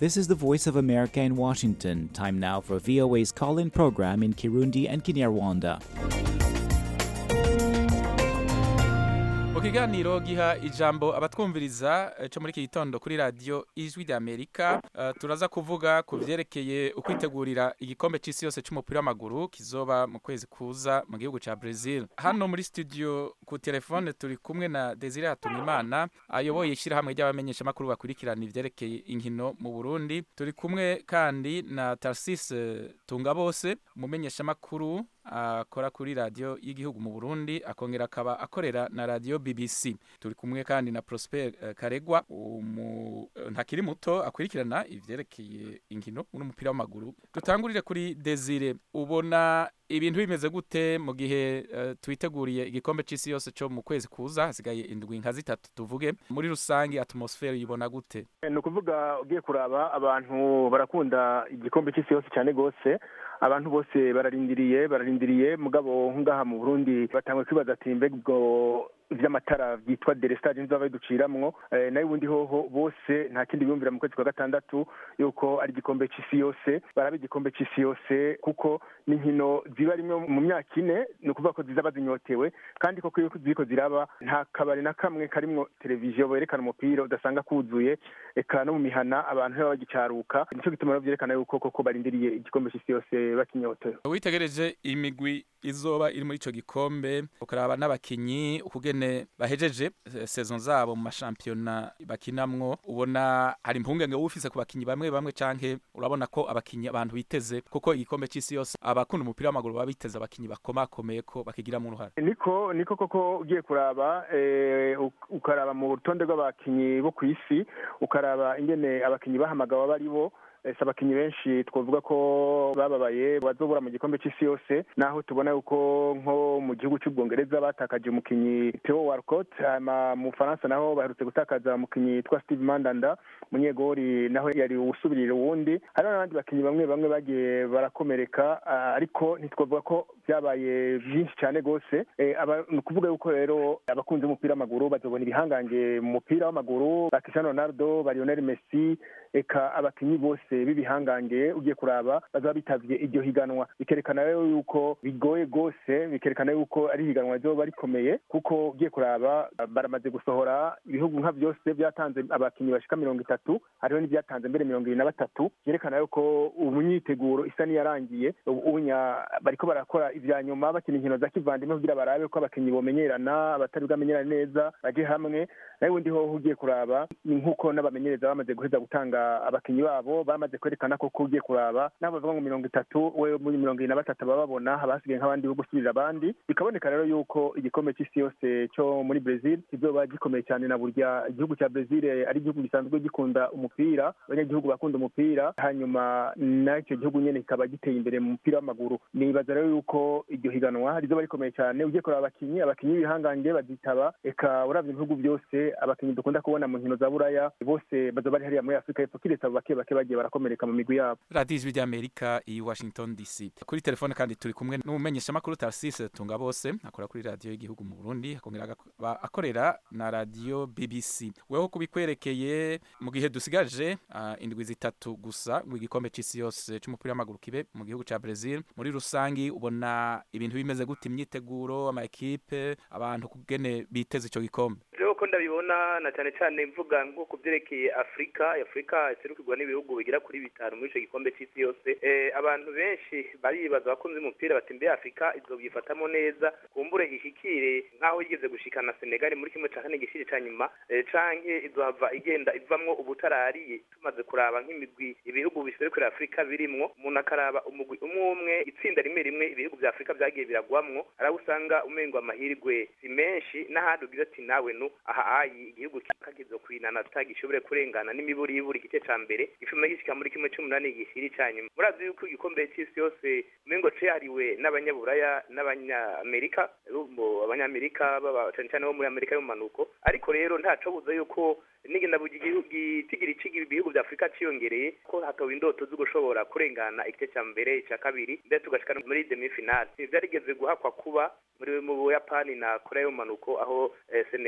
This is the Voice of America in Washington. Time now for VOA's call-in program in Kirundi and Kinyarwanda. Mu kiganiro giha ijambo abatwumviriza cyo muri iki gitondo kuri radio Ijwi ry'Amerika turaza kuvuga ku vyerekeye ukwitegurira igikombe c'isi yose c'umupira w'amaguru kizoba mu kwezi kuza mu gihugu ca Brazil. Hano muri studio ku telefone turi kumwe na Desire Hatunimana ayoboye ishirahamwe ry'abamenyesha makuru bakurikirana ivyerekeye inkino mu Burundi. Turi kumwe kandi na Tarcisse Tungabose umumenyesha makuru akora kuri radio y'igihugu mu Burundi akongera akaba akorera na radio BBC. Turi kumwe kandi na Prosper Karegwa ntakiri muto akurikirana ivyerekeye inkino n'umupira w'amaguru. Dutangurire kuri Desire, ubona ibintu bimeze gute mu gihe twiteguriye igikombe c'isi yose cyo mu kwezi kuza hasigaye indwi nka zitatu tuvuge, muri rusangi atmosphere yibona gute? Ni ukuvuga ugiye kuraba abantu barakunda igikombe c'isi yose cyane gose, abantu bose bararindiriye mugabo ngaha mu Burundi batangwe kwibaza ati mbega ubwo vy'amatara vyitwa delestage nzava biduciramwo nayo ubundi hoho bose nta kindi biyumvira mu kwezi kwa gatandatu yuko ari igikombe c'isi yose, barabe igikombe c'isi yose kuko n'inkino ziba rimwe mu myaka ine, ni ukuvuga ko zizaba zinyotewe kandi koko iyo ziriko ziraba nta kabari na kamwe karimwo televiziyo berekana umupira udasanga kuzuye, eka no mu mihana abantu baba bagicaruka. Nico gituma vyerekana yuko koko barindiriye igikombe c'isi yose bakinyotewe. Witegereje imigwi izoba iri muri ico gikombe ukaraba n'abakinyi ukugene bahejeje saison zabo mu mashampiyona bakinamwo, ubona hari impungenge ufise ku bakinyi bamwe canke urabona ko abakinyi abantu biteze kuko igikombe c'isi yose abakunda umupira w'amaguru baba biteze abakinyi bakomakomeye ko bakigiramo uruhare? Niko koko ugiye kuraba ukaraba mu rutonde rw'abakinyi bo kw'isi ukaraba ingene abakinyi bahamagawe bari bo abakinyi benshi twavuga ko bababaye bazobura mu gikombe c'isi yose, naho tubona yuko nko mu gihugu cy'Ubwongereza batakaje umukinyi Theo Walcott, mu Faransa naho baherutse gutakaza umukinyi twa Steve Mandanda munyegori naho yari usubirira uwundi. Hari n'abandi bakinyi bamwe bagiye barakomereka, ariko ntitwavuga ko byabaye byinshi cyane gose. Ni ukuvuga yuko rero abakunze umupira w'amaguru bazobona ibihangange mu mupira w'amaguru, ba Cristiano Ronaldo, ba Lionel Messi, eka abakinyi bose bibihangange ugiye kuraba bazaba bitavye iryo higanwa. Bikerekana rero yuko bigoye gose, bikerekana yuko ari higanwa ryo rikomeye kuko ugiye kuraba baramaze gusohora ibihugu nka byose byatanze abakinyi bashika 30, hariho n'ibyatanze mbere 23. Byerekana yuko umyiteguro isa niyarangiye, ubunya bariko barakora ivya nyuma bakina inkino za kivandimwe kugira barabe ko abakinyi bomenyerana, abatari bwamenyerana neza baje hamwe. Nayo ubundi ho ugiye kuraba nkuko n'abamenyereza bamaze guheza gutanga abakinyi babo bamaze kwerekana ko ugiye kuraba nabo bavuga ngo 30 we muri 23 bababona abasigaye nk'abandi bo gusubirira abandi. Bikaboneka rero yuko igikombe c'isi yose cyo muri Brazil kizoba gikomeye cyane, na burya igihugu cya Brazil ari igihugu gisanzwe gikunda umupira, abanyagihugu bakunda umupira, hanyuma n'icyo gihugu nyene kikaba giteye imbere mu mupira w'amaguru. Nibaza rero yuko iryo higanwa rizoba rikomeye cyane. Ugiye kuraba abakinyi bihangange bazitaba, eka uravye ibihugu byose abakinyi dukunda kubona mu nkino za Buraya bose bazoba bari hariya muri Afrika y'Epfo, kiretse abo bake bagiye barakomereka mu migwi yabo. Radio Ijwi ry'Amerika i Washington DC. Kuri telefone kandi turi kumwe n'umumenyesha makuru Tarcisse Tungabose akora kuri radio y'igihugu mu Burundi akongera akorera na radio BBC. Weho kubikwerekeye mu gihe dusigaje indwi zitatu gusa mu gikombe c'isi yose c'umupira w'amaguru kibe mu gihugu ca Brazil, muri rusangi ubona ibintu bimeze gute, imyiteguro, ama equipe, abantu kugene biteze ico gikombe? Ko ndabibona na cyane mvuga nko kuvyerekeye Afrika iserukirwa n'ibihugu bigira kuri bitanu muri ico gikombe c'isi yose. Abantu benshi baribaza bakunze umupira bati mbe Afrika izobyifatamo neza, kumbure ishikire nkaho yigeze gushikana Senegal muri kimwe ca kane gishiri ca nyuma, canke izohava igenda ivamwo ubutarariye. Tumaze kuraba nk'imigwi ibihugu biserukira Afrika birimwo, umuntu akaraba umugwi umwe itsinda rimwe ibihugu vya Afrika vyagiye biragwamwo, arabusanga umengo amahirwe si menshi, n'ahandi ugira ati nawe no aha igihugu kizokwinana tutagishobore kurengana n'imiburi igice ca mbere gifuma gishika muri kimwe c'umunani gishiri ca nyuma. Murazi yuko igikombe c'isi yose umengo cehariwe n'abanyaburaya n'abanyamerika, abanyamerika cyane bo muri Amerika y'umanuko, ariko rero ntaco buza yuko nigenda bugi ibihugu vya Afrika ciyongereye ko hatowe indoto zo gushobora kurengana igice ca mbere ca kabiri ndetse tugashika muri demi final. Vyarigeze guhakwa kuba muri mu Buyapani na Korea y'umanuko aho Senegal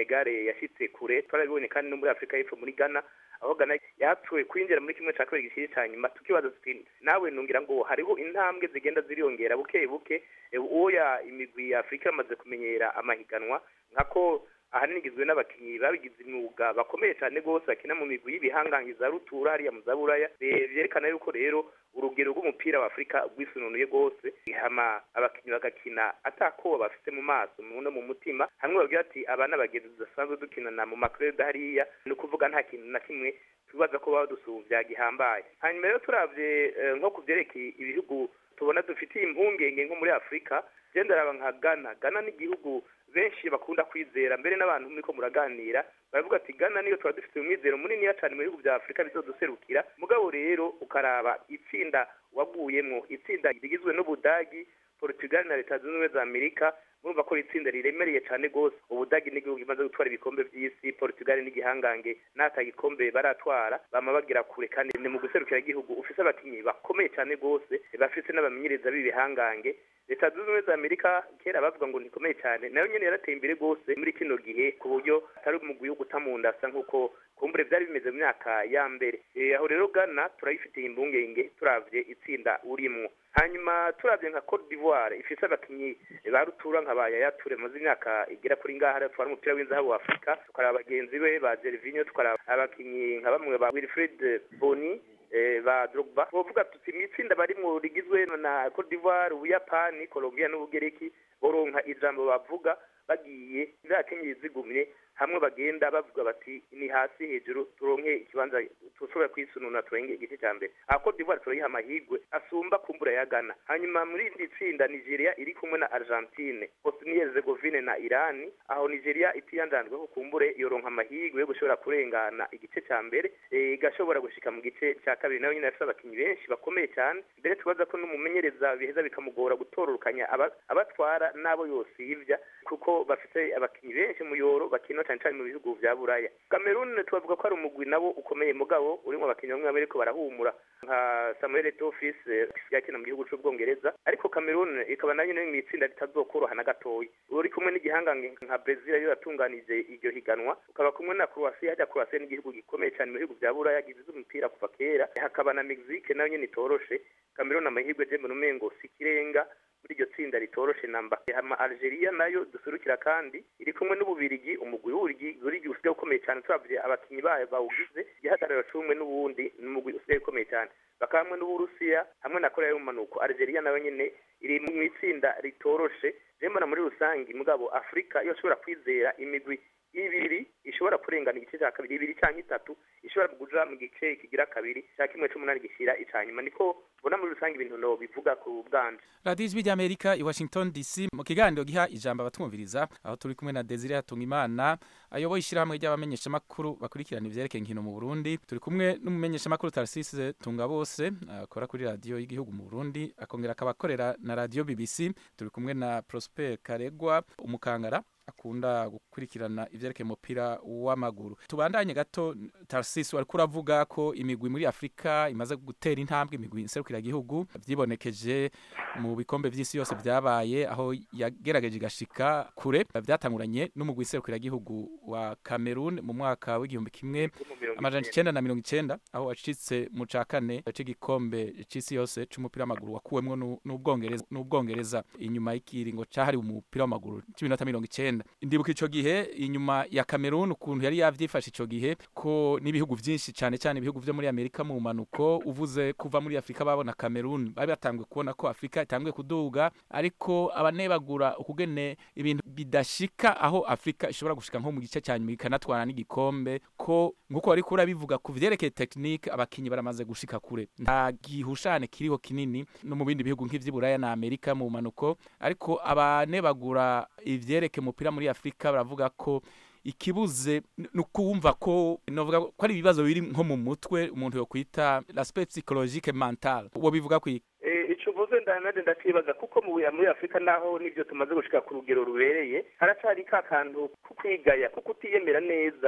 yashitse kure twarabibonye kandi no muri Afrika y'Epfo muri Ghana aho Ghana yatuwe kwinjira muri kimwe cya kabiri gishiri cyane nyuma tukibaza tuti nawe nungira ngo hariho intambwe zigenda ziriyongera buke buke uwo ya imigwi ya Afrika amaze kumenyera amahiganwa nkako ahanini igizwe n'abakinyi babigize imyuga bakomeye cyane gose bakina mu migwi y'ibihangangiza rutura hariya mu zaburaya byerekana yuko rero urugero rw'umupira wa Afrika rwisununuye gose hama abakinyi bagakina atakoba bafite mu maso no mu mutima hamwe bagira ati abana bagenzi dusanzwe dukinana mu makreda hariya no kuvuga nta kintu na kimwe tubaza ko badusuvya gihambaye hanyuma rero turavye nko kuvyerekeye ibihugu tubona dufitiye impungenge nko muri Afrika gendera nka Ghana ni igihugu benshi bakunda kwizera mbere n'abantu muriko muraganira baravuga ati Ghana niyo twaba dufite umwizero munini cyane mu bihugu bya Afrika bizoduserukira mugabo rero ukaraba itsinda waguyemo itsinda rigizwe n'Ubudagi Portugal na Leta Zunze Ubumwe za Amerika murumva ko itsinda riremereye cyane gose Ubudagi n'igihugu kimaze gutwara ibikombe by'isi Portugal n'igihangange n'ata gikombe baratwara bama bagira kure kandi ni mu guserukira igihugu ufise abakinyi bakomeye cyane gose bafise n'abamenyereza b'ibihangange Leta Zunze Ubumwe za Amerika kera bavuga ngo nikomeye cyane nayo nyene yarateye imbere gose muri kino gihe ku buryo atari umugwi wo gutamunda asa nkuko kumbure byari bimeze mu myaka ya mbere aho rero Ghana turayifitiye imbungenge turavye itsinda urimwo hanyuma turavye nka Cote d'Ivoire ifise abakinyi ba rutura nk'abaya yature maze imyaka igera kuri ngaha twari umupira w'inzahabu wa Afrika tukaraba bagenzi be ba Gervinho tukaraba abakinyi nka bamwe ba Wilfried Bony ba Drogba bovuga tuti mitsinda bari mu rigizwe na Cote d'Ivoire Ubuyapani Colombia n'Ubugereki boronka ijambo bavuga bagiye ndakenye zigumye hamwe bagenda bavuga bati ni hasi hejuru turonke ikibanza tushobora kwisununa turenge igice cya mbere Cote d'Ivoire turayiha amahigwe asumba kumbura ya Ghana hanyuma muri iri tsinda Nigeria iri kumwe na Argentine Bosnia Herzegovina na Iran aho Nigeria itiyandanzwe ko kumbure yoronka amahigwe yo gushobora kurengana igice cya mbere igashobora gushika mu gice cya kabiri nayo nyine afite abakinyi benshi bakomeye cyane mbere tubaza ko n'umumenyereza biheza bikamugora gutororukanya abatwara nabo yose yivya kuko bafite abakinyi benshi mu yoro bakino cyane cyane mu bihugu vya Buraya Cameroon tubavuga ko ari umugwi nabo ukomeye mugabo urimo abakinyi bamwe bariko barahumura nka Samuel Eto'o yakina mu gihugu c'Ubwongereza ariko Cameroon ikaba nayo mu itsinda ritazokoroha na gatoyi uri kumwe n'igihangange nka Brazil yo yatunganije iryo higanwa ukaba kumwe na Croatia n'igihugu gikomeye cyane mu bihugu vya Buraya givize umupira kuva kera hakaba na Mexique nayo nyene itoroshe Cameroon amahirwe je mu Rumengo sikirenga muri iryo tsinda ritoroshe namba hama Algeria nayo dusurukira kandi iri kumwe n'Ububirigi umugwi w'Ububirigi usigaye ukomeye cyane turavye abakinyi bayo bawugize igihagararo cumwe n'ubundi n'umugwi usigaye ukomeye cyane bakamwe n'Uburusiya hamwe na Korea y'Umanuko Algeria nayo nyene iri mu itsinda ritoroshe jemana muri rusangi mugabo Afrika yo shobora kwizera imigwi ibiri ishobora kurengana igice cya kabiri ibiri cyangwa itatu ishobora kuja mu gice kigira kabiri cya kimwe c'umunani gishira icanyuma niko bona muri rusangi ibintu no bivuga ku bwanje Radio Ijwi ry'Amerika i Washington DC mu kiganiro giha ijambo abatwumviriza aho turi kumwe na Desire Hatungimana ayoboye ishirahamwe ry'abamenyesha makuru bakurikirana ivyerekeye inkino mu Burundi turi kumwe n'umumenyesha makuru Tarsise Tungabose akora kuri radio y'igihugu mu Burundi akongera akabakorera na radio BBC turi kumwe na Prosper Karegwa umukangara akunda gukurikirana ivyerekeye umupira w'amaguru tubandanye gato Tarsise wari kuravuga ko imigwi muri Afrika imaze gutera intambwe imigwi inserukira gihugu vyibonekeje mu bikombe vy'isi yose vyabaye aho yagerageje gashika kure vyatanguranye n'umugwi inserukira gihugu wa Cameroon mu mwaka w'igihumbi kimwe amajana 1990 aho wacitse mu cakane c'igikombe c'isi yose c'umupira w'amaguru wakuwemwo n'Ubwongereza inyuma y'ikiringo cahari umupira w'amaguru c'iminota 90 ndibuka ico gihe inyuma ya Cameroon ukuntu yari yavyifashe ico gihe ko n'ibihugu vyinshi cyane cyane ibihugu vyo muri Amerika mu manuko uvuze kuva muri Afrika babona Cameroon bari batangwe kubona ko Afrika itangwe kuduga ariko abanebagura ukugene ibintu bidashika aho Afrika ishobora gushika nko mu gice cyanyuma ikanatwara n'igikombe ko nkuko bari kura bivuga ku vyerekeye technique abakinyi baramaze gushika kure nta gihushane kiriho kinini no mu bindi bihugu nk'ivyiburaya na Amerika mu manuko ariko abanebagura ivyerekeye umupira muri Afrika baravuga ko ikibuze nukumva ko novuga ko ari ibibazo biri nko mu mutwe umuntu yo kwita l'aspect psychologique mental wo bivuga ko ico vuze ndakibaza kuko muri Afrika naho nivyo tumaze gushika ku rugero rubereye haracari ka kantu kukwigaya kuko utiyemera neza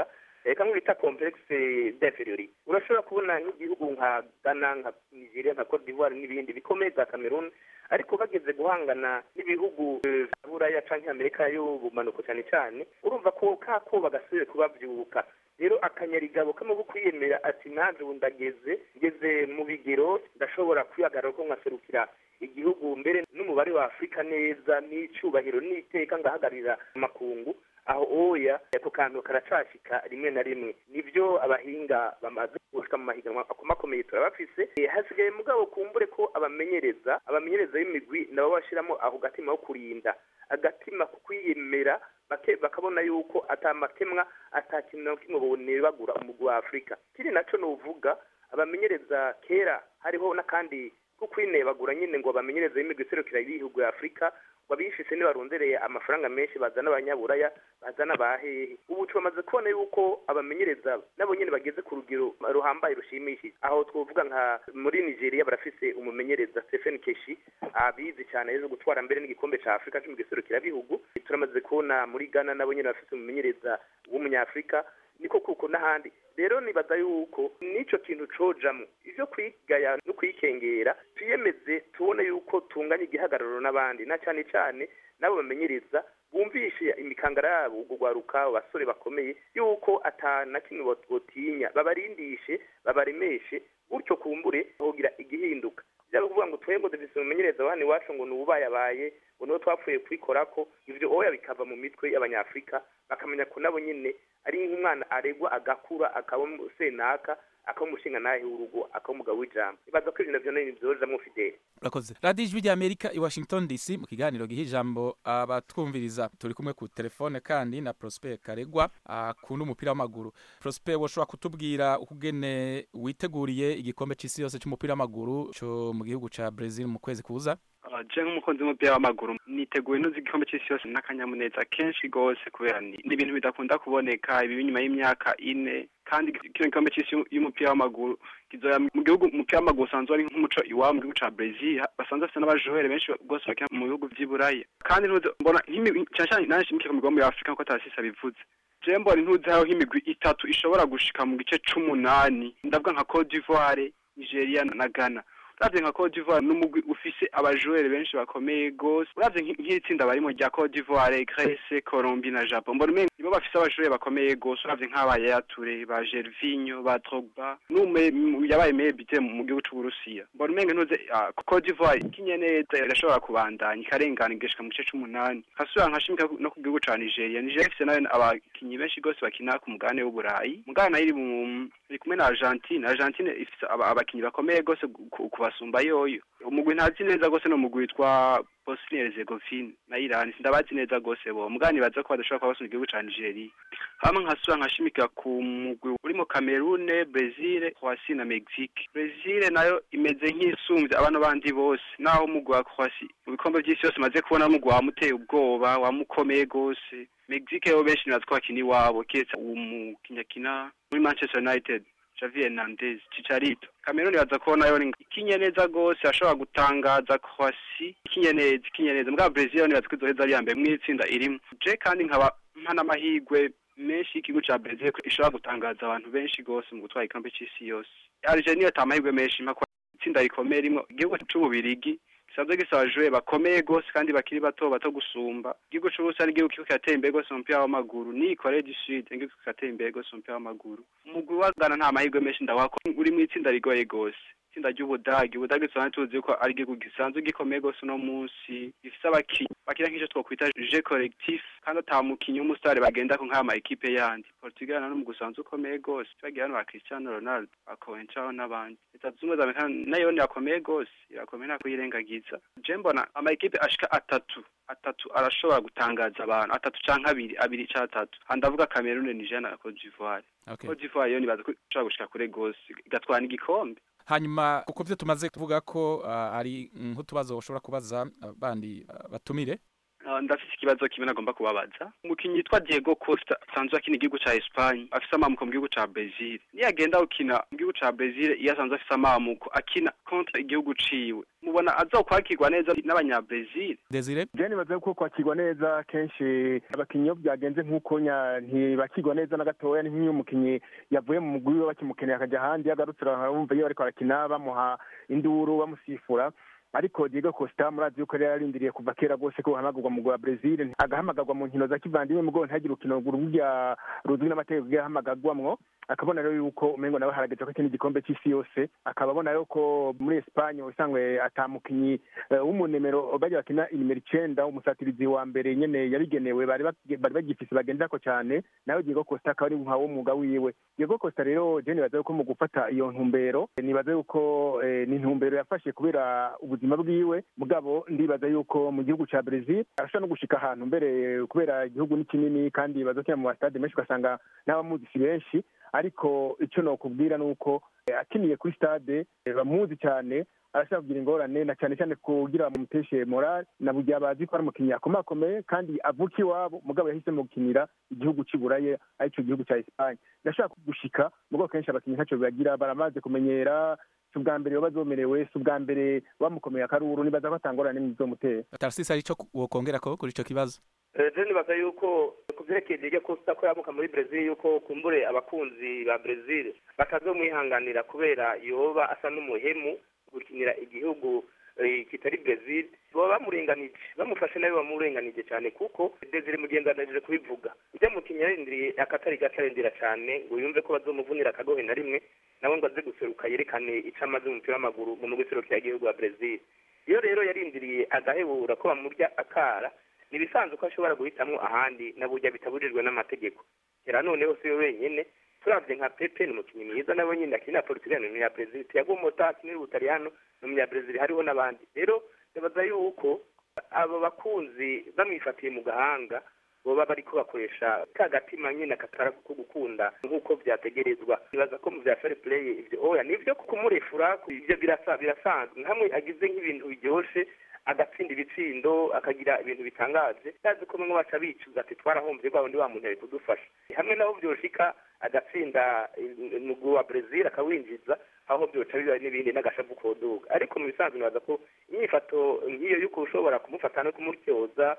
kamwe bita complexe d'inferiorité. Urashobora kubona nk'igihugu nka Ghana, nka Nigeria, nka Cote d'Ivoire n'ibindi bikomeye za Cameroon, ariko bageze guhangana n'ibihugu vya Buraya canke Amerika y'ubumanuko cyane cyane, urumva ko kako bagasubiye kubavyuka. Rero akanyarigabo kamwe kwiyemera ati nanje ndageze ngeze mu bigero ndashobora kwihagarara ko nkaserukira igihugu mbere n'umubare wa Afrika neza n'icubahiro n'iteka ngahagarira makungu, aho oya ako kantu karacashika rimwe na rimwe. Nivyo abahinga bamaze gushika mu mahiganwa akomakomeye turabafise, hasigaye mugabo kumbure ko abamenyereza y'imigwi nabo bashiramo aho gatima ho kurinda, agatima ku kwiyemera bakabona yuko atamakemwa atakintu kimwe bone bagura umugwi wa Afrika. Kiri naco novuga abamenyereza kera hariho nakandi kukwinebagura nyine ngo abamenyereza y'imigwi serukira ibihugu ya Afrika wabishise ni barondereye amafaranga menshi bazana abanyaburaya bazana bahehe. Ubu twamaze kubona yuko abamenyereza nabo nyine bageze ku rugero ruhambaye rushimishije, aho twovuga nka muri Nigeria barafise umumenyereza Stephen Keshi abizi cyane yezo gutwara mbere n'igikombe ca Afrika cyo mu giserukira bihugu. Turamaze kubona muri Ghana nabo nyine bafise umumenyereza w'umunyafrika, niko kuko n'ahandi. Rero nibaza yuko nico kintu cojamo ivyo kwigaya no kwikengera tuyemeze tubone yuko tunganya igihagararo n'abandi, na cyane cyane nabo bamenyereza bumvishe imikangara yabo ugwaruka abasore bakomeye yuko atana kimwe botinya, babarindishe babaremeshe gutyo kumbure hogira igihinduka. Byaba kuvuga ngo twego dufise umumenyereza wani wacu ngo nubayabaye ngo no twapfuye kwikorako, ivyo oya bikava mu mitwe y'abanyafrika bakamenya ko nabo nyine ari nk'umwana aregwa agakura akaba senaka akamushinga nahe urugo akamugabo w'ijambo. Ibaza ko ibintu byone nivyoza mu Fidel. Urakoze. Radio Ijwi rya Amerika i Washington DC mu kiganiro gihijambo abatwumviriza. Turi kumwe ku telefone kandi na Prosper Karegwa akunda umupira w'amaguru. Prosper, woshobora kutubwira ukugene witeguriye igikombe c'isi yose c'umupira w'amaguru cyo mu gihugu ca Brazil mu kwezi kuza? Je nk'umukunzi w'umupira w'amaguru niteguye nuzi igikombe c'isi yose n'akanyamuneza kenshi gose kubera ni ibintu bidakunda kuboneka ibi nyuma y'imyaka 4, kandi kino gikombe c'isi y'umupira w'amaguru kizoya mu gihugu umupira w'amaguru sanzwe ari nk'umuco iwabo mu gihugu ca Brazil, basanzwe bafite n'abajohere benshi gose bakina mu bihugu vy'Iburaya. Kandi mbona cyane nanje mu gikombe ya Afrika ko atasisa bivuze. Je mbona ntuzi aho imigwi 3 ishobora gushika mu gice c'8, ndavuga nka Cote d'Ivoire, Nigeria na Ghana. Uravye nka Cote d'Ivoire n'umugwi ufise abajohere benshi bakomeye gose. Uravye nk'itsinda barimo rya Cote d'Ivoire, Grèce, Colombie na Japon, mbona nibo bafise abajohere bakomeye gose. Uravye nk'Abaya Touré, ba Gervinho, ba Drogba, nume yabaye meilleur buteur mu gihugu c'Uburusiya. Mbona umenga ntuze Cote d'Ivoire kinye neza irashobora kubandanya ikarengana igeshika mu gice c'8. Hasubira nkashimika no ku gihugu ca Nigeria. Nigeria ifise nayo abakinyi benshi gose bakina ku mugabane w'Uburayi. Mugabane iri kumwe na Argentine. Argentine ifise abakinyi bakomeye gose basumba yoyo. Umugwi ntazi neza gose no mugwi witwa Bosnia-Herzegovina na Iran ndabazi neza gose bo mugani baza ko badashobora kubasuna igihugu ca Nigeria. Hamwe nkasubira nkashimika ku mugwi urimo Cameroon, Brazil, Croatie na Mexique. Brazil nayo imeze nk'isumvye abantu bandi bose, naho umugwi wa Croatie mu bikombe by'isi yose maze kubona umugwi wamuteye ubwoba wamukomeye gose. Mexique yo benshi natwo bakini wabo ketse umukinyakina muri Manchester United Xavi Hernandez, Chicharito. Cameroon baza kubona yo ikinye neza gose ashobora gutangaza Croatie ikinye neza mbwa Brazil ni bazi kwizoheza ari yambe mwitsinda irimo. Je kandi nkaba mpana amahigwe menshi ikigo ca Brazil ishobora gutangaza abantu benshi gose mu gutwara ikambe c'isi yose. Argentina tamahigwe menshi mpaka itsinda rikomeye rimwe igihugu c'Ububirigi kisanzwe gisaba abajohere bakomeye gose kandi bakiri bato gusumba. Igihugu c'Uburusiya ni igihugu kirateye imbere gose mu mupira w'amaguru, ni Korea du Sud igihugu kirateye imbere gose mu mupira w'amaguru. Umugwi wa Ghana nta mahigwe menshi ndawako uri mu itsinda rigoye gose. Itsinda ry'Ubudagi tusanzwe tuzi ko ari igihugu gisanzwe gikomeye gose no munsi gifise bakira nk'icyo twokwita jeu collectif kandi atamukinyi w'umusitari bagenda ko nk'ama equipe yandi. Portugal no mu gusanzwe ukomeye gose bagira hano ba Cristiano Ronaldo akowencaho n'abandi. Leta z'Ubumwe za Amerika nayo ni akomeye gose irakomeye nako yirengagiza. Je mbona ama equipe ashika atatu arashobora gutangaza abantu 3 canke 2 canke 3. Handavuga Cameroon, Nigeria na Cote d'Ivoire. Cote d'Ivoire yo nibaza ko ishobora gushika kure gose igatwara igikombe. Hanyuma kuko vyo tumaze kuvuga ko ari nk'utubazo ushobora kubaza bandi batumire. ndafise ikibazo kimwe nagomba kubabaza. Umukinyi yitwa Diego Costa asanzwe akina igihugu ca Espagne afise amamuko mu gihugu ca Brazil. Niyagenda gukina mu gihugu ca Brazil iyo asanzwe afise amamuko akina contre igihugu ciwe, mubona azokwakirwa neza n'abanya-Brazil? Desire je nibaza ko kwakirwa neza kenshi abakinyi byagenze nk'uko ntibakirwa neza na gatoya. Ni nk'iyo umukinyi yavuye mu mugwi we bakimukeneye akaja ahandi yagarutse urumva iyo bariko barakina bamuha induru bamusifura. Ariko Diego Costa murazi yuko yari yarindiriye kuva kera gose ko hamagurwa mu gwa Brazil, agahamagarwa mu nkino za kivandimwe mugo ntagire ukino rurya ruzwi n'amategeko y'ahamagarwamwo, akabona rero yuko umengo nawe harageze ko ikindi gikombe cy'isi yose, akababona rero ko muri Espagne usangwe atamukinyi w'umunemero bari bakina inimero 9 umusatirizi wa mbere nyene yabigenewe bari bagifise bagendako cyane, nawe Diego Costa akaba ari nkawo umwuga wiwe. Diego Costa rero je nibaza yuko mu gufata iyo ntumbero, nibaza yuko ni intumbero yafashe kubera ubuzima bwiwe, mugabo ndibaza yuko mu gihugu ca Brazil arashobora no gushika ahantu mbere kubera igihugu ni kinini kandi bazokina mu stade menshi ugasanga n'abamuzi si benshi. Ariko icyo nokubwira nuko akiniye kuri stade bamuzi cyane, arashaka kugira ingorane na cyane cyane kugira mu muteshe moral na burya bazi ko ari umukinnyi akomakomeye kandi avuka iwabo, mugabo yahisemo gukinira igihugu cy'Iburayi aricyo gihugu cya Espagne. Ndashaka gushika mugabo kenshi abakinnyi ntacyo bagira, baramaze kumenyera ubwa mbere bazomerewe ubwa mbere bamukomeye akaruru, nibaza ko atangorane n'izomutera. Tarsisa arico wokongera ko kuri ico kibazo? Je nibaza yuko kuvyerekeye Diego Costa ko yamuka muri Brazil yuko kumbure abakunzi ba Brazil batazomwihanganira kubera yoba asa n'umuhemu gukinira igihugu kitari Brazil, boba bamurenganije bamufashe nawe bamurenganije cyane, kuko Desire mugendanije kubivuga ujya mukinya yarindiriye akatari gacarindira cyane ngo yumve ko bazomuvunira akagohe na rimwe nawe ngo aze guseruka yerekane icamaze umupira w'amaguru mu guserukira igihugu wa Brazil. Iyo rero yarindiriye agahebura ko bamurya akara, nibisanzwe ko ashobora guhitamwo ahandi na burya bitaburirwe n'amategeko. Kera noneho si wenyene turavye nka Pepe n'umukinyi mwiza nawe nyine akina Portugal no ya Brazil, Thiago Motta akina Ubutaliyano no ya Brazil, hariho n'abandi. Rero ndabaza yuko abo bakunzi bamwifatiye mu gahanga boba bariko bakoresha kagatima nyine akatara ko gukunda nk'uko vyategerezwa. Nibaza ko mu vya fair play ivyo oya nivyo kumurefura ivyo birasanzwe, hamwe agize nk'ibintu biryoshe agatsinda ibitsindo akagira ibintu bitangaje, yazi ko mwe baca bicuza ati twarahomvye kwa wundi wa muntu ari kudufasha. Hamwe naho byoshika agatsinda umugwi wa Brazil akawinjiza, aho byoca biba n'ibindi n'agashavu koduga. Ariko mu bisanzwe nibaza ko inyifato nk'iyo yuko ushobora kumufata no kumuryoza,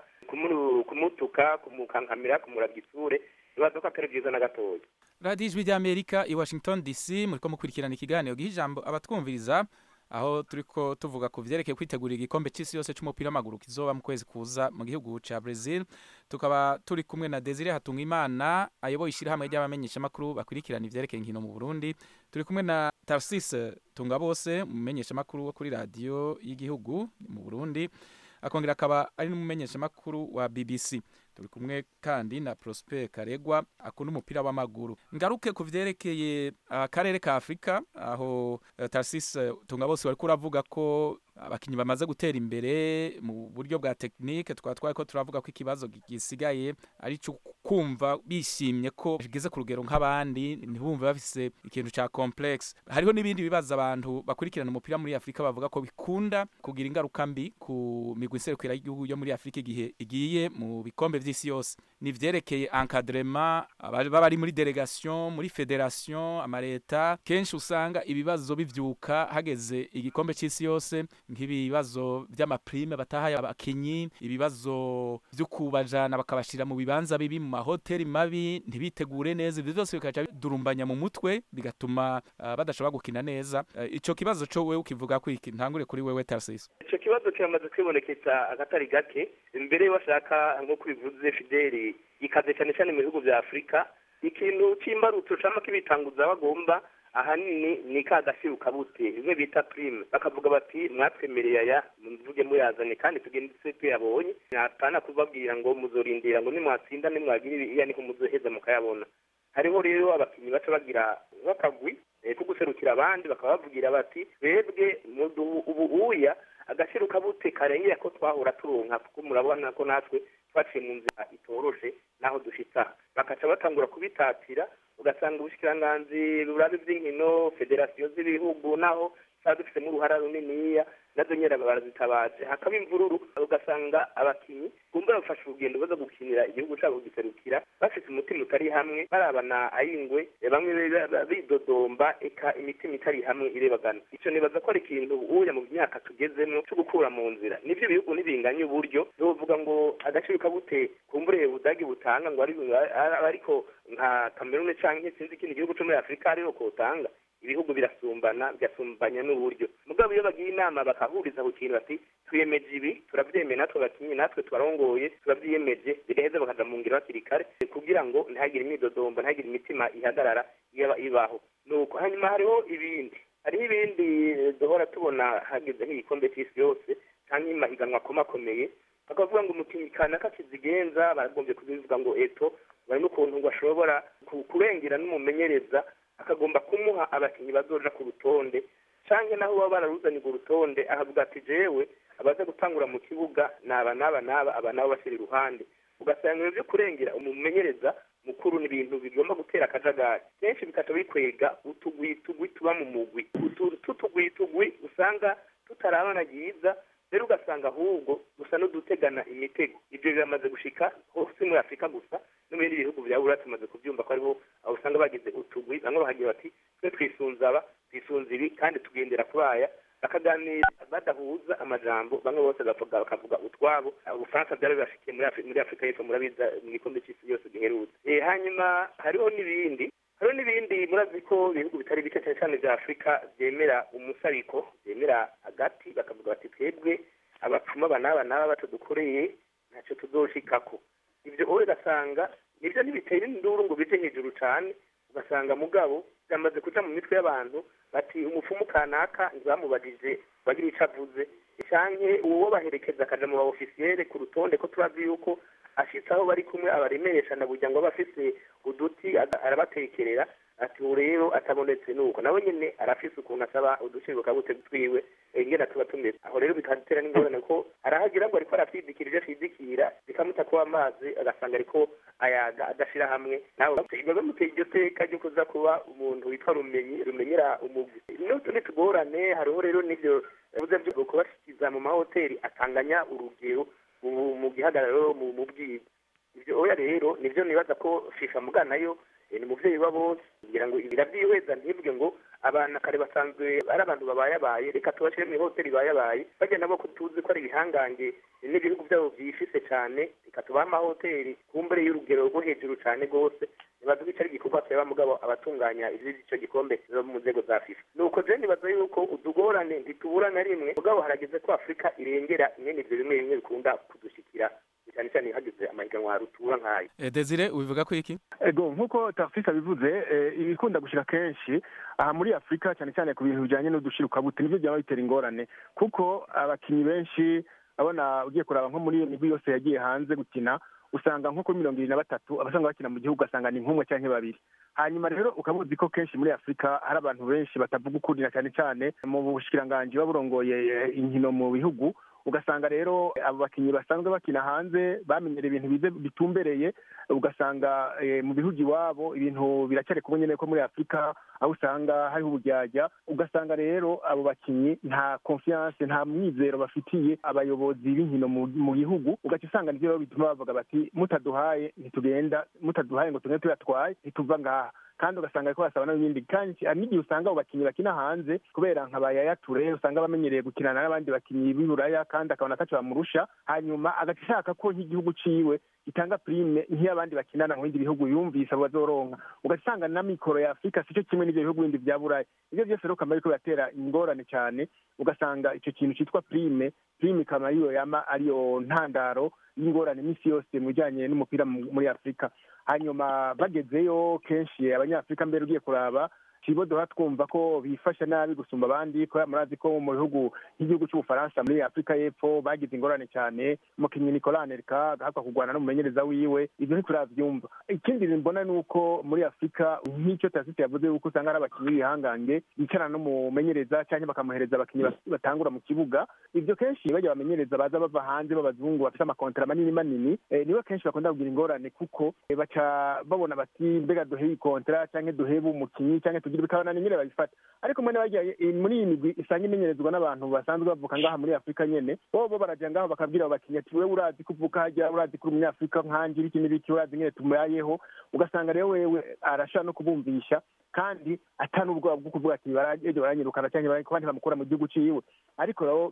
kumutuka, kumukankamira, kumurabya isure, nibaza ko atari byiza na gatoya. Radio Ijwi ry'Amerika i Washington DC, muriko mukurikirana ikiganiro gihijambo abatwumviriza, aho turiko tuvuga ku vyerekeye kwitegurira igikombe c'isi yose c'umupira w'amaguru kizoba mu kwezi kuza mu gihugu ca Brazil. Tukaba turi kumwe na Desire Hatungimana ayoboye ishirahamwe ry'abamenyesha makuru bakurikirana ivyerekeye inkino mu Burundi. Turi kumwe na Tarsisa Tungabose, umumenyesha makuru wo kuri radio y'igihugu mu Burundi, akongera akaba ari n'umumenyesha makuru wa BBC. Turi kumwe kandi na Prosper Karegwa akunda umupira w'amaguru. Ngaruke ku vyerekeye akarere ka Afrika, aho Tarsisa Tungabose wari kuravuga ko abakinyi bamaze gutera imbere mu buryo bwa technique. Twatwaye ko turavuga ko ikibazo gisigaye ari cyo kumva bishimye ko bigeze ku rugero nk'abandi, ntibumve bafise ikintu ca complex. Hariho n'ibindi bibazo abantu bakurikirana umupira muri Afrika bavuga ko bikunda kugira ingaruka mbi ku migwi iserukira igihugu yo muri Afrika igihe igiye mu bikombe vy'isi yose. Ni vyerekeye encadrement, bari muri delegation, muri federation, amareta. Kenshi usanga ibibazo bivyuka hageze igikombe c'isi yose, nk'ibibazo vy'amaprime batahaye abakinyi, ibibazo vyo kubajana bakabashira mu bibanza bibi, mu mahoteli mabi, ntibitegure neza. Ivyo byose bikaca bidurumbanya mu mutwe bigatuma badashobora gukina neza. Ico kibazo cyo wewe ukivuga ko iki? Ntangure kuri wewe Tarsisa. Ico kibazo kiramaze kwibonekeza agatari gake, imbere bashaka nko kubivuze Fideli ikaze cyane cyane mu bihugu bya Afrika, ikintu c'imbarutso cama kibitanguza bagomba ahanini ni kagashiruka bute bimwe bita prime, bakavuga bati mwatwemereye aya mvuge muyazane kandi tugendetse tuyabonye, natana kubabwira ngo muzorindira ngo nimwatsinda nimwagira iya niko muzoheza mukayabona. Hariho rero abakinyi baca bagira bakagwi kuguserukira abandi bakabavugira bati bebwe ubu uya agashiruka bute karengeye ko twahora turonka, kuko murabona ko natwe twaciye mu nzira itoroshe naho dushitsa. Bakaca batangura kubitatira, ugasanga ubushikiranganzi burabe by'inkino, federasiyo z'ibihugu naho usanga dufitemo uruhara runiniya nazo nyene barazitabaje hakaba imvururu ugasanga abakinyi kumbe bafashe urugendo baza gukinira igihugu cabo kugiserukira bafite umutima utari hamwe barabana ayingwe bamwe bidodomba eka imitima itari hamwe irebagana ico nibaza ko ari ikintu uya mu myaka tugezemo cyo gukura mu nzira nivyo bihugu nibinganya uburyo novuga ngo agaciro kabute kumbure budagi butanga ngo ariko nka Cameroon canke sinzi ikindi gihugu cyo muri Afrika ariho kotanga ibihugu birasumbana byasumbanya n'uburyo mugabo iyo bagiye inama bakahuriza ku kintu bati twiyemeje ibi turavyemeye natwe bakinyi natwe twarongoye turavyiyemeje bireheze bakaja mu ngiro hakiri kare kugira ngo ntihagire imidodombo ntihagire imitima ihagarara ibaho nuko hanyuma hariho ibindi duhora tubona hageze nk'igikombe c'isi yose canke amahiganwa akomakomeye bakavuga ngo umukinyi kanaka kizigenza baragombye kubivuga ngo eto bari n'ukuntu ngo ashobora kurengera n'umumenyereza akagomba kumuha abakinyi bazoja ku rutonde canke naho baba bararuzanye ku rutonde akavuga ati jewe abaza gutangura mu kibuga aba nabo bashira iruhande ugasanga ibyo kurengera umumenyereza mukuru n'ibintu bigomba gutera akajagari kenshi bikaca bikwega utugwi tuba mu mugwi utugwi usanga tutarabana byiza rero ugasanga ahubwo gusa n'udutegana imitego ibyo biramaze gushika hose muri Afrika gusa no mu bindi bihugu bya Buraya tumaze kubyumva ko ariho aho usanga bagize utugwi bamwe bahagira bati twe twisunze ibi kandi tugendera kubaya bakaganira badahuza amajambo bamwe bose bakavuga utwabo Ubufaransa byari bibashikiye muri Afrika y'Epfo murabiza mu gikombe cy'isi yose giherutse hanyuma hariho n'ibindi murazi ko ibihugu bitari bike cyane bya Afrika byemera umusariko byemera agati bakavuga bati twebwe abapfuma banaba batudukoreye ntacyo tuzoshikako ibyo wowe ugasanga nibyo ntibitera induru ngo bije hejuru cyane ugasanga mugabo byamaze kuja mu mitwe y'abantu bati umupfumu kanaka nzamubajije bagira ico avuze canke uwo baherekeza akaja mu baofisiyere ku rutonde ko turazi yuko ashitse aho bari kumwe abaremeresha na burya ngo bafise uduti arabatekerera ati rero atabonetse nuko nawe nyene arafise ukuntu asaba udushirwa kabute twiwe ingena tuba tumeze aho rero bikadutera n'ingorane ko arahagira ngo ariko arafidikira ivyo ashidikira bikamuta ko amazi agasanga ariko ayaga adashira hamwe nawe bamuteye iryo teka ryo kuza kuba umuntu witwa rumenyera umugwi n'utundi tugorane hariho rero n'ivyo bivuze byo kubashikiza mu mahoteli atanganya urugero mu gihagararo mu bwiza ivyo oya rero nivyo nibaza ko FIFA muganayo ni muvyeyi wa bose kugira ngo biravyihweza ntivuge ngo abana kare basanzwe ari abantu babayabaye reka tubashire mu hoteli bayabaye bajya nabo kutuzi ko ari ibihangange n'ibihugu byabo byifise cyane reka tubaha amahoteli kumbere y'urugero rwo hejuru cyane rwose nibaza ko ari igikorwa cyaba mugabo abatunganya ico gikombe zo mu nzego za FIFA nuko je nibaza yuko udugorane ntitubura na rimwe mugabo harageze ko Afrika irengera nyene ivyo bimwe bikunda kudushikira cyane cyane hagize amahiganwa rutura nkayo Desire ubivuga ko iki ego nkuko Tafisa bivuze ibikunda gushika kenshi aha muri Afrika cyane cyane ku bintu bijanye n'udushiruka bute nivyo byaba bitera ingorane kuko abakinyi benshi abona ugiye kuraba nko muri iyo migwi yose yagiye hanze gukina usanga nko kuri 23 abasanga bakina mu gihugu asanga ni nk'umwe canke babiri hanyuma rero ukabuzi ko kenshi muri Afrika hari abantu benshi batavuga ukuri na cyane cyane mu bushikiranganje baburongoye inkino mu bihugu ugasanga rero abo bakinyi basanzwe bakina hanze bamenyera ibintu bitumbereye ugasanga mu bihugu iwabo ibintu biracyari kumwe nyene ko muri Afrika aho usanga hariho uburyarya ugasanga rero abo bakinyi nta confiance nta mwizero bafitiye abayobozi b'inkino mu gihugu ugaca usanga nivyo bituma bavuga bati mutaduhaye ntitugenda mutaduhaye ngo tugende tuyatwaye ntituva ngaha kandi ugasanga ariko basaba n'ibindi kandi n'igihe usanga abo bakinyi bakina hanze kubera nka Yaya Toure usanga bamenyereye gukinana n'abandi bakinyi b'Iburaya kandi akabona ataco bamurusha hanyuma agashaka ko nk'igihugu ciwe gitanga prime nk'iyabandi bakinana mu bindi bihugu yumvise abo bazoronka ugasanga na mikoro ya Afrika sico kimwe n'ivyo bihugu bindi bya Buraya ivyo byose rero kamari ko batera ingorane cyane ugasanga ico kintu citwa prime kamari yo yama ariyo ntandaro y'ingorane misi yose mu bijanye n'umupira muri Afrika hanyuma bagezeyo kenshi abanyafrika mbere ugiye kuraba kibodo twumva ko bifasha nabi gusumba abandi ko murazi ko mu bihugu nk'igihugu cy'Ubufaransa muri Afrika y'Epfo bagize ingorane cyane umukinyi Nicolas Anelka gahakwa kugwana n'umumenyereza wiwe ibyo ntituravyumva ikindi mbona nuko muri Afrika nk'icyo Tasiti yavuze yuko usanga ari abakinyi bihangange bicarana n'umumenyereza cyane bakamuhereza abakinyi batangura mu kibuga ibyo kenshi bajya bamenyereza baza bava hanze b'abazungu bafite amakontra manini nibo kenshi bakunda kugira ingorane kuko baca babona bati mbega duhe kontra cyangwa duhebe umukinyi cyangwa kwakira bikabana nyine babifata ariko mwene bagiye muri iyi migwi isanga imenyerezwa n'abantu basanzwe bavuka ngaha muri Afrika nyene bo baraja ngaho bakabwira abakinyi ati wewe urazi kuvuka hajya urazi kuri umunyafrika nkanje iki n'ibiki urazi nyene tumuyayeho ugasanga rero wewe arasha no kubumvisha kandi atanubwo bwo kuvuga ati baraje baranyirukana cyangwa bariko kandi bamukura mu gihugu ciwe ariko rero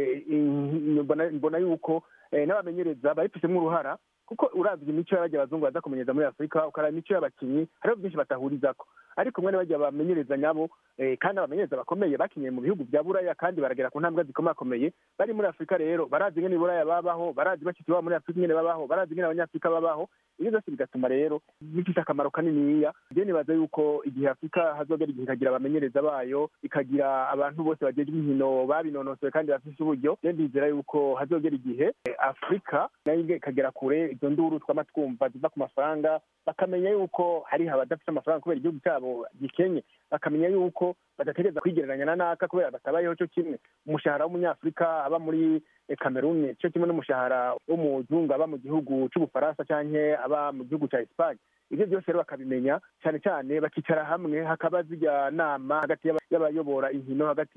mbona yuko n'abamenyereza babifisemo uruhara kuko urazi imico y'abajya abazungu baza kumenyereza muri Afrika ukaraba imico y'abakinyi hariho byinshi batahurizako ariko mwene bajya bamenyereza nyabo kandi abamenyereza bakomeye bakinye mu bihugu bya Buraya kandi baragera ku ntambwe zikomakomeye bari muri Afrika rero barazi ngene Buraya babaho barazi bakiti baba muri Afrika ngene babaho barazi ngene abanyafrika babaho ibyo byose bigatuma rero bifite akamaro kaniniya je nibaza yuko igihe Afrika hazogera igihe ikagira abamenyereza bayo ikagira abantu bose bagejwe inkino babinonosoye kandi bafite uburyo je ndizera yuko hazogera igihe Afrika nayo ikagera kure izo nduru twamatwumva ziva ku mafaranga bakamenya yuko hari abadafite amafaranga kubera igihugu cyabo gikenye bakamenya yuko badategereza kwigereranya na naka kubera batabayeho cyo kimwe umushahara w'umunyafrika aba muri Cameroon cyo kimwe n'umushahara w'umuzungu aba mu gihugu cy'Ubufaransa canke aba mu gihugu cya Espagne ibyo byose rero bakabimenya cyane cyane bakicara hamwe hakaba zijya nama hagati y'abayobora inkino hagati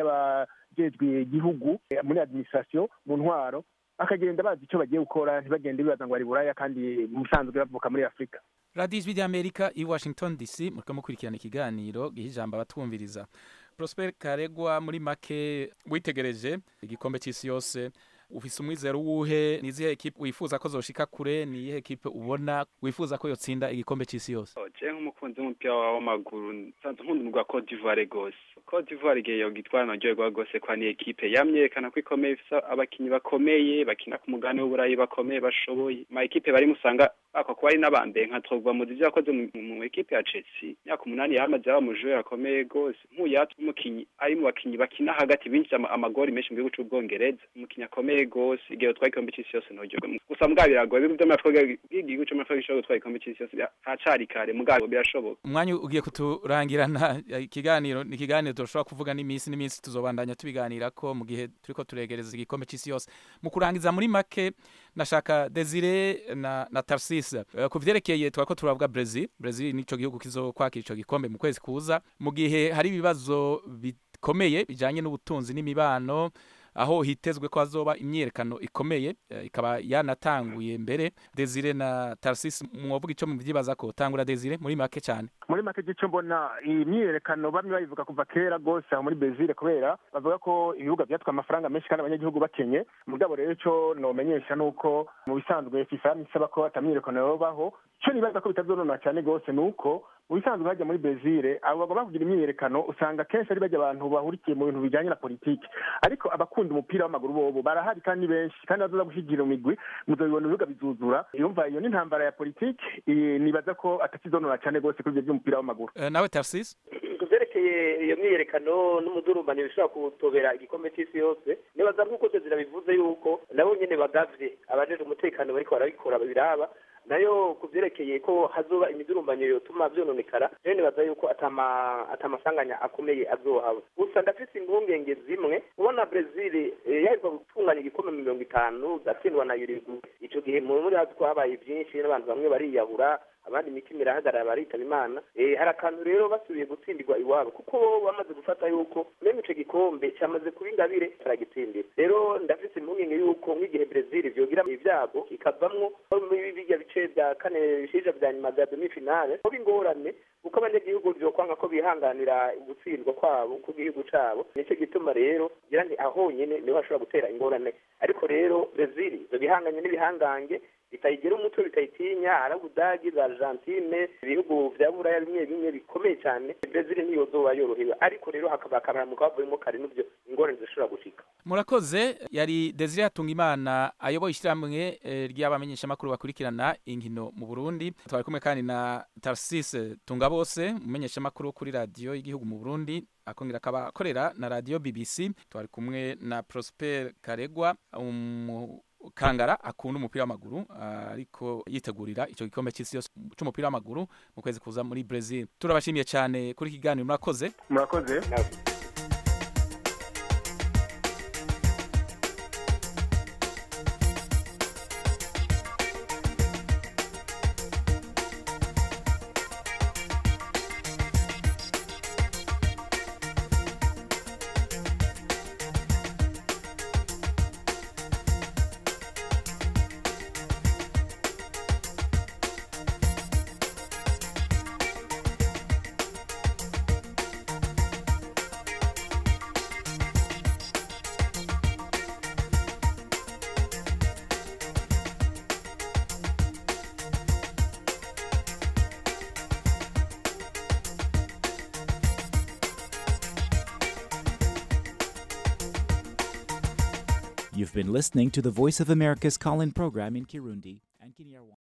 y'abajejwe igihugu muri administration mu ntwaro akagenda bazi icyo bagiye gukora ntibagende bibaza ngo ari Buraya kandi musanzwe bavuka muri Afrika. Radio Ijwi ry'Amerika i Washington DC muriko mukurikirana ikiganiro gihijamba abatwumviriza. Prosper Karegwa muri make witegereje igikombe cy'isi yose ufise umwizero wuhe nizihe equipe wifuza ko zoshika kure ni iyihe equipe ubona wifuza ko yotsinda igikombe cy'isi yose? Je nk'umukunzi w'umupira w'amaguru nsanzwe nkunda Cote d'Ivoire gose. Cote d'Ivoire igiye gitwara naryoherwa gose kwa ni equipe yamyerekana ko ikomeye ifise abakinyi bakomeye bakina ku mugani w'Uburayi bakomeye bashoboye ma equipe bari musanga ako kuba ari n'abambe nka Drogba mu divyo yakoze mu equipe ya Chelsea myaka 8 yamaze aba mu joueur akomeye gose nk'uyatu umukinyi ari mu bakinyi bakina hagati binjije amagori menshi mu gihugu c'Ubwongereza umukinyi akomeye gose igihe twari igikombe c'isi yose naryoherwa gusa mbwa biragoye ibigo by'amafaranga igihugu c'amafaranga gishobora gutwara igikombe c'isi yose hacari kare mugabo birashoboka. Umwanya ugiye kuturangirana ikiganiro ni ikiganiro turashobora kuvuga n'iminsi tuzobandanya tubiganira ko mu gihe turiko turegereza igikombe c'isi yose mu kurangiza muri make nashaka Desire na Tarsis kuvyerekeye twako turavuga Brazil nico gihugu kizokwakira ico gikombe mu kwezi kuza mu gihe hari ibibazo bikomeye bijanye n'ubutunzi n'imibano aho hitezwe ko azoba imyerekano ikomeye ikaba yanatanguye mbere. Desire na Tarsis mwovuga ico muvyibaza ko tangura Desire muri make cyane. Muri make gico mbona imyerekano bamwe bayivuga kuva kera gose muri Brazil kubera bavuga ko ibihugu byatwa amafaranga menshi kandi abanyagihugu bakenye mugabo rero cyo nomenyesha nuko mu bisanzwe FIFA nisaba ko atamyerekano yobaho cyo nibaza ko bitazonona cyane gose nuko mu bisanzwe hajya muri Brazil abo bagomba kugira imyerekano usanga kenshi ari bajya abantu bahurikiye mu bintu bijanye na politiki ariko abakunda umupira w'amaguru bobo barahari kandi benshi kandi bazoza gushigira umigwi muzobibona ibibuga bizuzura yumva iyo ni intambara ya politiki nibaza ko atakizonona cyane gose kuri ibyo by'umupira w'amaguru. Nawe Tarsis kuvyerekeye iyo myiyerekano n'umudurumbanyo bishobora kutobera igikombe cy'isi yose nibaza nk'uko zirabivuze yuko nabo nyene bagavye abajeje umutekano bariko barabikora biraba nayo kuvyerekeye ko hazoba imidurumbanyo yotuma vyononekara rero nibaza yuko atamasanganya akomeye azohaba gusa ndafise impungenge zimwe ubona Brazil yaheruka gutunganya igikombe mu 50 gatsindwa na Uruguay ico gihe muri hatwo habaye byinshi n'abantu bamwe bariyahura abandi imitima irahagarara baritaba Imana hari akantu rero basubiye gutsindirwa iwabo kuko bamaze gufata yuko meme ico gikombe cyamaze kuba ingabire baragitsindira rero ndafise impungenge yuko nk'igihe Brazil vyogira ibyago ikavamwo bijya bice bya kane bishija bya nyuma bya demi-finale ko bingorane uko abanyagihugu byokwanga ko bihanganira gutsindwa kwabo ku gihugu cabo nico gituma rero gira nti aho nyene niho bashobora gutera ingorane ariko rero Brazil zo bihanganye n'ibihangange bitayigira umutwe bitayitinya Arabudagi za Argentine ibihugu vya Buraya bimwe bikomeye cyane Brazil niyo zoba yorohewe ariko rero hakaba mu kavuyemo kare n'ubyo ingorane zishobora gushika. Murakoze yari Desire Hatungimana ayoboye ishyirahamwe ry'abamenyesha makuru bakurikirana inkino mu Burundi twari kumwe kandi na Tarsis Tungabose umenyesha makuru kuri radio y'igihugu mu Burundi akongera akaba akorera na radio BBC twari kumwe na Prosper Karegwa Kangara akunda umupira w'amaguru ariko yitegurira ico gikombe cy'isi yose cy'umupira w'amaguru mu kwezi kuza muri Brazil. Turabashimiye cyane kuri kiganiro murakoze. You've been listening to the Voice of America's call-in program in Kirundi and Kinyarwanda.